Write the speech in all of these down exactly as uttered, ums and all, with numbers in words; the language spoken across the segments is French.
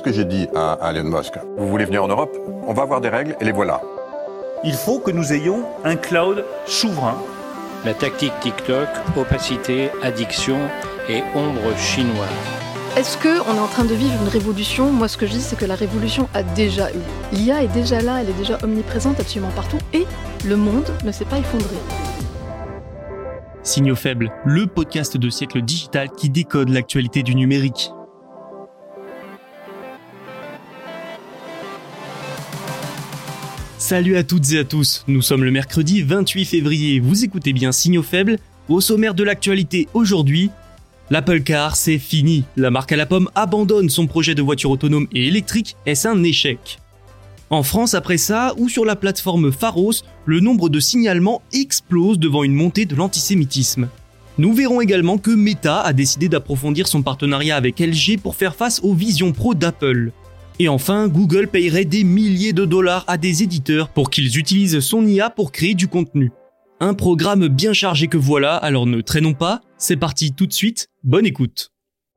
que j'ai dit à, à Elon Musk. Vous voulez venir en Europe? On va avoir des règles et les voilà. Il faut que nous ayons un cloud souverain. La tactique TikTok, opacité, addiction et ombre chinoise. Est-ce qu'on est en train de vivre une révolution? Moi, ce que je dis, c'est que la révolution a déjà eu. L'I A est déjà là, elle est déjà omniprésente absolument partout, et le monde ne s'est pas effondré. Signaux faibles, le podcast de Siècle Digital qui décode l'actualité du numérique. Salut à toutes et à tous, nous sommes le mercredi vingt-huit février, vous écoutez bien Signaux faibles. Au sommaire de l'actualité aujourd'hui, l'Apple Car, c'est fini. La marque à la pomme abandonne son projet de voiture autonome et électrique. Est-ce un échec? En France, après ça, ou sur la plateforme Pharos, le nombre de signalements explose devant une montée de l'antisémitisme. Nous verrons également que Meta a décidé d'approfondir son partenariat avec L G pour faire face aux Vision Pro d'Apple. Et enfin, Google payerait des milliers de dollars à des éditeurs pour qu'ils utilisent son I A pour créer du contenu. Un programme bien chargé que voilà, alors ne traînons pas, c'est parti tout de suite, bonne écoute.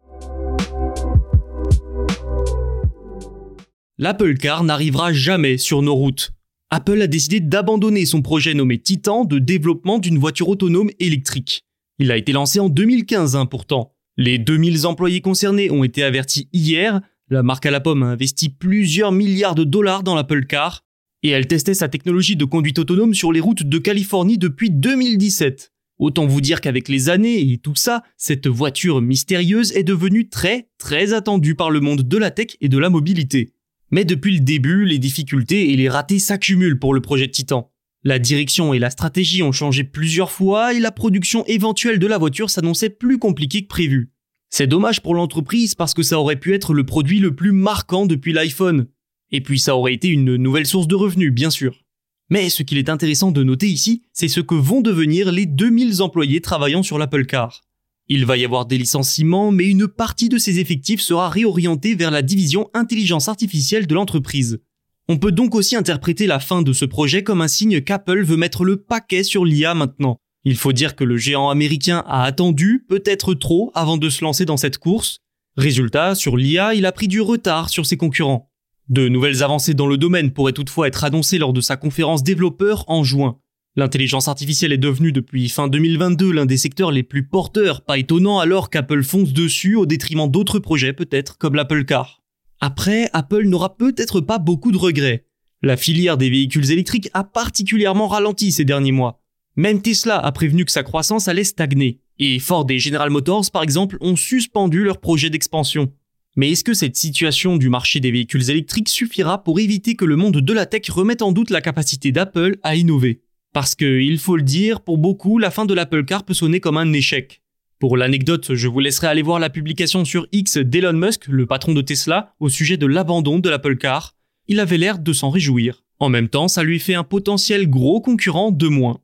L'Apple Car n'arrivera jamais sur nos routes. Apple a décidé d'abandonner son projet nommé Titan de développement d'une voiture autonome électrique. Il a été lancé en deux mille quinze hein, pourtant. Les deux mille employés concernés ont été avertis hier, la marque à la pomme a investi plusieurs milliards de dollars dans l'Apple Car, et elle testait sa technologie de conduite autonome sur les routes de Californie depuis deux mille dix-sept. Autant vous dire qu'avec les années et tout ça, cette voiture mystérieuse est devenue très très attendue par le monde de la tech et de la mobilité. Mais depuis le début, les difficultés et les ratés s'accumulent pour le projet Titan. La direction et la stratégie ont changé plusieurs fois et la production éventuelle de la voiture s'annonçait plus compliquée que prévu. C'est dommage pour l'entreprise parce que ça aurait pu être le produit le plus marquant depuis l'iPhone. Et puis ça aurait été une nouvelle source de revenus, bien sûr. Mais ce qu'il est intéressant de noter ici, c'est ce que vont devenir les deux mille employés travaillant sur l'Apple Car. Il va y avoir des licenciements, mais une partie de ces effectifs sera réorientée vers la division intelligence artificielle de l'entreprise. On peut donc aussi interpréter la fin de ce projet comme un signe qu'Apple veut mettre le paquet sur l'I A maintenant. Il faut dire que le géant américain a attendu, peut-être trop, avant de se lancer dans cette course. Résultat, sur l'I A, il a pris du retard sur ses concurrents. De nouvelles avancées dans le domaine pourraient toutefois être annoncées lors de sa conférence développeur en juin. L'intelligence artificielle est devenue depuis fin deux mille vingt-deux l'un des secteurs les plus porteurs, pas étonnant alors qu'Apple fonce dessus au détriment d'autres projets peut-être comme l'Apple Car. Après, Apple n'aura peut-être pas beaucoup de regrets. La filière des véhicules électriques a particulièrement ralenti ces derniers mois. Même Tesla a prévenu que sa croissance allait stagner. Et Ford et General Motors, par exemple, ont suspendu leur projet d'expansion. Mais est-ce que cette situation du marché des véhicules électriques suffira pour éviter que le monde de la tech remette en doute la capacité d'Apple à innover? Parce que, il faut le dire, pour beaucoup, la fin de l'Apple Car peut sonner comme un échec. Pour l'anecdote, je vous laisserai aller voir la publication sur X d'Elon Musk, le patron de Tesla, au sujet de l'abandon de l'Apple Car. Il avait l'air de s'en réjouir. En même temps, ça lui fait un potentiel gros concurrent de moins.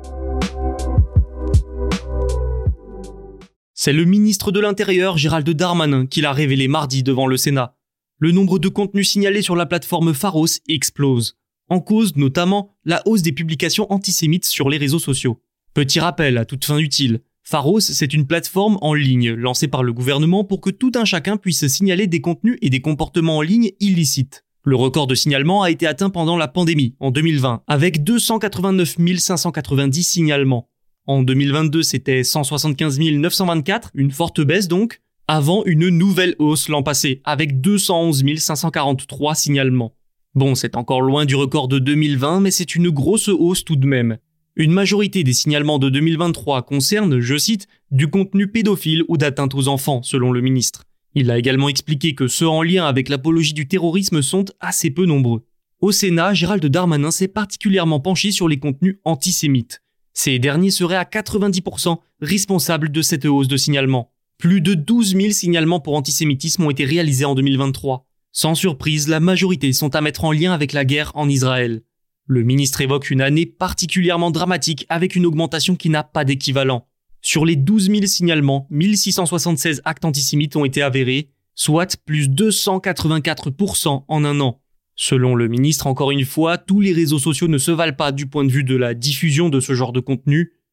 C'est le ministre de l'Intérieur, Gérald Darmanin, qui l'a révélé mardi devant le Sénat. Le nombre de contenus signalés sur la plateforme Pharos explose. En cause, notamment, la hausse des publications antisémites sur les réseaux sociaux. Petit rappel à toute fin utile, Pharos, c'est une plateforme en ligne lancée par le gouvernement pour que tout un chacun puisse signaler des contenus et des comportements en ligne illicites. Le record de signalement a été atteint pendant la pandémie, en deux mille vingt, avec deux cent quatre-vingt-neuf mille cinq cent quatre-vingt-dix signalements. En deux mille vingt-deux, c'était cent soixante-quinze mille neuf cent vingt-quatre, une forte baisse donc, avant une nouvelle hausse l'an passé, avec deux cent onze mille cinq cent quarante-trois signalements. Bon, c'est encore loin du record de deux mille vingt, mais c'est une grosse hausse tout de même. Une majorité des signalements de deux mille vingt-trois concernent, je cite, du contenu pédophile ou d'atteinte aux enfants, selon le ministre. Il a également expliqué que ceux en lien avec l'apologie du terrorisme sont assez peu nombreux. Au Sénat, Gérald Darmanin s'est particulièrement penché sur les contenus antisémites. Ces derniers seraient à quatre-vingt-dix pour cent responsables de cette hausse de signalement. Plus de douze mille signalements pour antisémitisme ont été réalisés en deux mille vingt-trois. Sans surprise, la majorité sont à mettre en lien avec la guerre en Israël. Le ministre évoque une année particulièrement dramatique avec une augmentation qui n'a pas d'équivalent. Sur les douze mille signalements, mille six cent soixante-seize actes antisémites ont été avérés, soit plus deux cent quatre-vingt-quatre pour cent en un an. Selon le ministre, encore une fois, tous les réseaux sociaux ne se valent pas du point de vue de la diffusion de ce genre de contenu.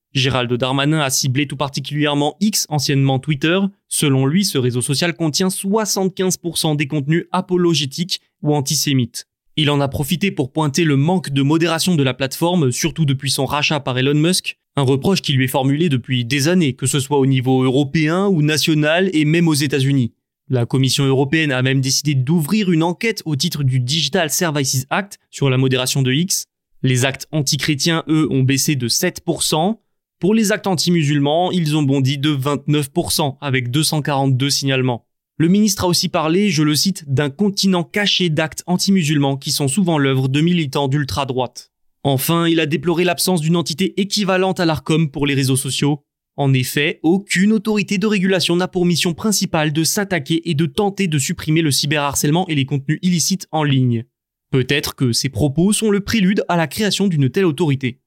Gérald Darmanin a ciblé tout particulièrement X, anciennement Twitter. Selon lui, ce réseau social contient soixante-quinze pour cent des contenus apologétiques ou antisémites. Il en a profité pour pointer le manque de modération de la plateforme, surtout depuis son rachat par Elon Musk, un reproche qui lui est formulé depuis des années, que ce soit au niveau européen ou national et même aux États-Unis. La Commission européenne a même décidé d'ouvrir une enquête au titre du Digital Services Act sur la modération de X. Les actes anti-chrétiens, eux, ont baissé de sept pour cent. Pour les actes anti-musulmans, ils ont bondi de vingt-neuf pour cent, avec deux cent quarante-deux signalements. Le ministre a aussi parlé, je le cite, d'un continent caché d'actes anti-musulmans qui sont souvent l'œuvre de militants d'ultra-droite. Enfin, il a déploré l'absence d'une entité équivalente à l'Arcom pour les réseaux sociaux. En effet, aucune autorité de régulation n'a pour mission principale de s'attaquer et de tenter de supprimer le cyberharcèlement et les contenus illicites en ligne. Peut-être que ces propos sont le prélude à la création d'une telle autorité.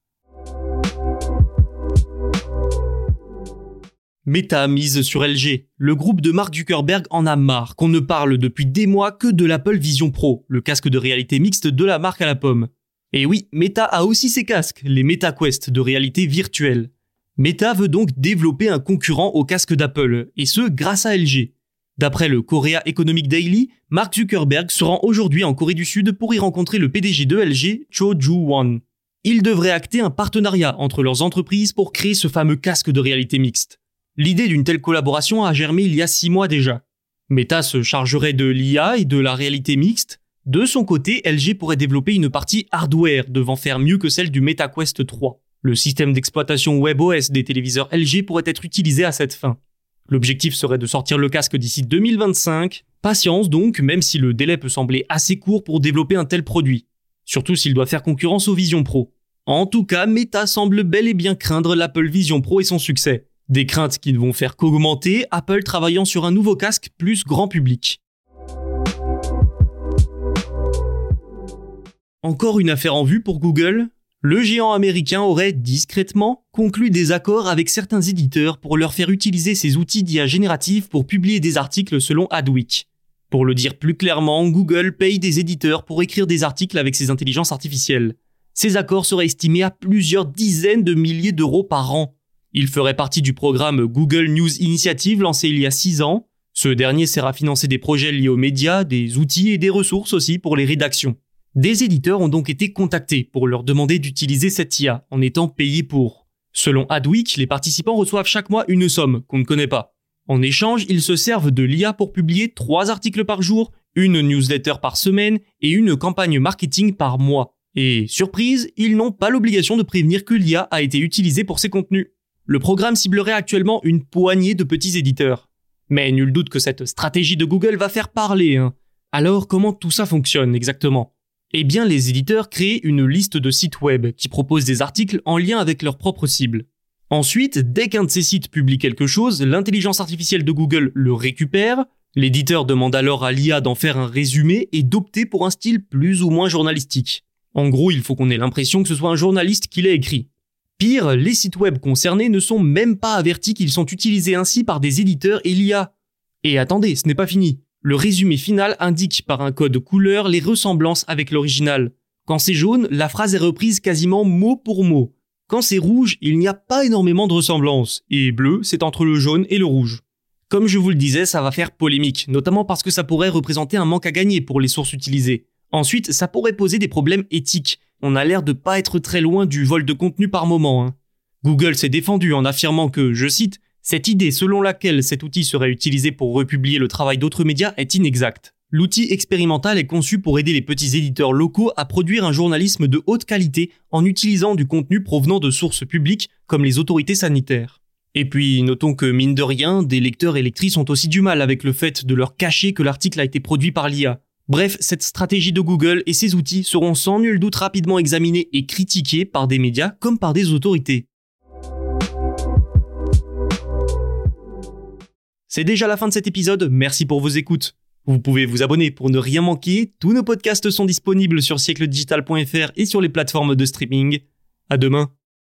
Meta mise sur L G. Le groupe de Mark Zuckerberg en a marre qu'on ne parle depuis des mois que de l'Apple Vision Pro, le casque de réalité mixte de la marque à la pomme. Et oui, Meta a aussi ses casques, les MetaQuest de réalité virtuelle. Meta veut donc développer un concurrent au casque d'Apple, et ce grâce à L G. D'après le Korea Economic Daily, Mark Zuckerberg se rend aujourd'hui en Corée du Sud pour y rencontrer le P D G de L G, Cho Joo-won. Il devrait acter un partenariat entre leurs entreprises pour créer ce fameux casque de réalité mixte. L'idée d'une telle collaboration a germé il y a six mois déjà. Meta se chargerait de l'I A et de la réalité mixte. De son côté, L G pourrait développer une partie hardware devant faire mieux que celle du MetaQuest trois. Le système d'exploitation WebOS des téléviseurs L G pourrait être utilisé à cette fin. L'objectif serait de sortir le casque d'ici deux mille vingt-cinq. Patience donc, même si le délai peut sembler assez court pour développer un tel produit. Surtout s'il doit faire concurrence au Vision Pro. En tout cas, Meta semble bel et bien craindre l'Apple Vision Pro et son succès. Des craintes qui ne vont faire qu'augmenter, Apple travaillant sur un nouveau casque plus grand public. Encore une affaire en vue pour Google. Le géant américain aurait, discrètement, conclu des accords avec certains éditeurs pour leur faire utiliser ses outils d'I A générative pour publier des articles selon Adweek. Pour le dire plus clairement, Google paye des éditeurs pour écrire des articles avec ses intelligences artificielles. Ces accords seraient estimés à plusieurs dizaines de milliers d'euros par an. Il ferait partie du programme Google News Initiative lancé il y a six ans. Ce dernier sert à financer des projets liés aux médias, des outils et des ressources aussi pour les rédactions. Des éditeurs ont donc été contactés pour leur demander d'utiliser cette I A en étant payés pour. Selon Adweek, les participants reçoivent chaque mois une somme qu'on ne connaît pas. En échange, ils se servent de l'I A pour publier trois articles par jour, une newsletter par semaine et une campagne marketing par mois. Et surprise, ils n'ont pas l'obligation de prévenir que l'I A a été utilisée pour ces contenus. Le programme ciblerait actuellement une poignée de petits éditeurs. Mais nul doute que cette stratégie de Google va faire parler, hein. Alors comment tout ça fonctionne exactement ? Eh bien, les éditeurs créent une liste de sites web qui proposent des articles en lien avec leur propre cible. Ensuite, dès qu'un de ces sites publie quelque chose, l'intelligence artificielle de Google le récupère, l'éditeur demande alors à l'I A d'en faire un résumé et d'opter pour un style plus ou moins journalistique. En gros, il faut qu'on ait l'impression que ce soit un journaliste qui l'a écrit. Pire, les sites web concernés ne sont même pas avertis qu'ils sont utilisés ainsi par des éditeurs et l'I A. Et attendez, ce n'est pas fini. Le résumé final indique par un code couleur les ressemblances avec l'original. Quand c'est jaune, la phrase est reprise quasiment mot pour mot. Quand c'est rouge, il n'y a pas énormément de ressemblances. Et bleu, c'est entre le jaune et le rouge. Comme je vous le disais, ça va faire polémique, notamment parce que ça pourrait représenter un manque à gagner pour les sources utilisées. Ensuite, ça pourrait poser des problèmes éthiques. On a l'air de pas être très loin du vol de contenu par moment, hein. Google s'est défendu en affirmant que, je cite, « Cette idée selon laquelle cet outil serait utilisé pour republier le travail d'autres médias est inexacte. L'outil expérimental est conçu pour aider les petits éditeurs locaux à produire un journalisme de haute qualité en utilisant du contenu provenant de sources publiques comme les autorités sanitaires. » Et puis, notons que, mine de rien, des lecteurs et lectrices ont aussi du mal avec le fait de leur cacher que l'article a été produit par l'I A. Bref, cette stratégie de Google et ses outils seront sans nul doute rapidement examinés et critiqués par des médias comme par des autorités. C'est déjà la fin de cet épisode, merci pour vos écoutes. Vous pouvez vous abonner pour ne rien manquer, tous nos podcasts sont disponibles sur siècle digital point f r et sur les plateformes de streaming. À demain.